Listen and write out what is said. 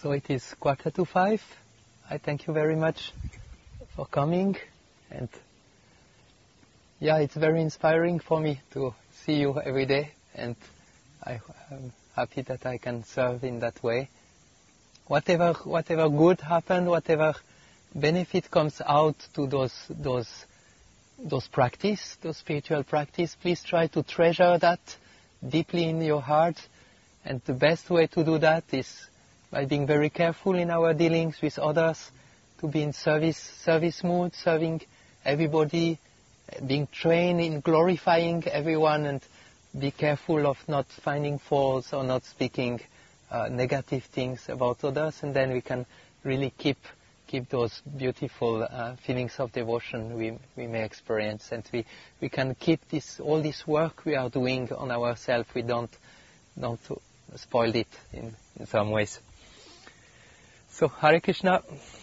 So it is 4:45. I thank you very much for coming, and it's very inspiring for me to see you every day, and I'm happy that I can serve in that way. Whatever good happens, whatever benefit comes out to those practice, those spiritual practice, please try to treasure that deeply in your heart. And the best way to do that is by being very careful in our dealings with others, to be in service mood, serving everybody, being trained in glorifying everyone, and be careful of not finding faults or not speaking negative things about others, and then we can really keep those beautiful feelings of devotion we may experience, and we can keep all this work we are doing on ourselves. We don't spoil it in some ways. So Hare Krishna.